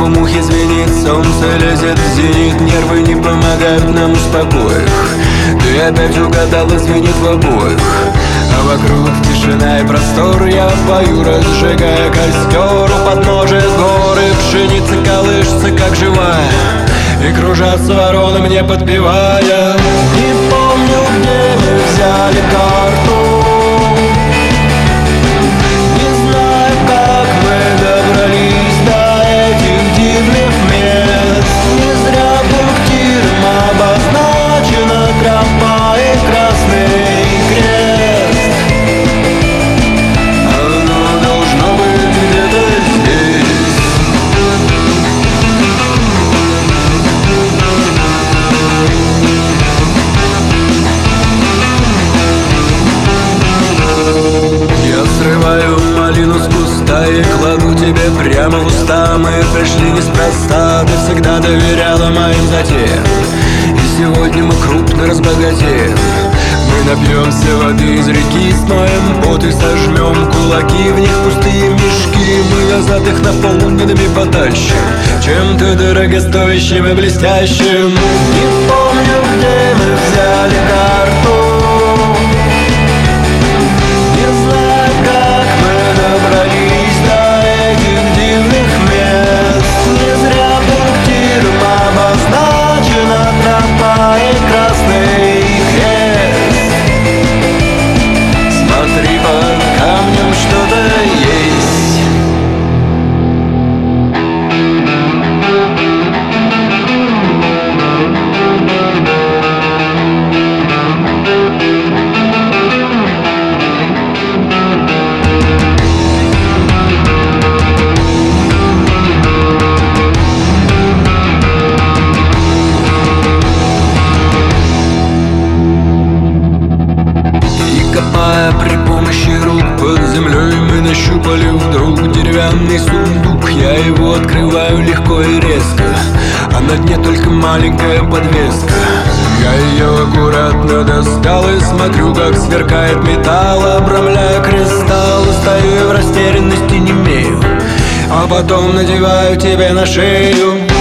в ухе звенит, солнце лезет в зенит, нервы не помогают нам успокоить. Ты опять угадала, звенит в обоих, а вокруг тишина и простор. Я пою, разжигая костер у подножия горы. Пшеница колышется, как живая, и кружатся вороны, мне подпевая. Не помню, где мы взяли карту, не знаю, как мы добрались до этих дивных мест. Не зря пунктиром обозначена тропа и красный крест. Оно должно быть где-то здесь. Я срываю малину с куста и кладу тебе прямо в уста. Мы пришли неспроста, ты всегда доверяла моим затеям, и сегодня мы крупно разбогатеем. Мы напьемся воды из реки, смоем пот и сожмем кулаки, в них пустые мешки, мы назад их наполненными потащим чем-то дорогостоящим и блестящим. Не помню, где мы взяли карту, не знаю, как мы добрались до этих дивных мест. Не зря пунктиром обозначена тропа и красный крест. Смотри, под камнем что-то есть. Копая при помощи рук под землей, мы нащупали вдруг деревянный сундук. Я его открываю легко и резко, а на дне только маленькая подвеска. Я ее аккуратно достал и смотрю, как сверкает металл, обрамляя кристалл. Стою и в растерянности немею, а потом надеваю тебе на шею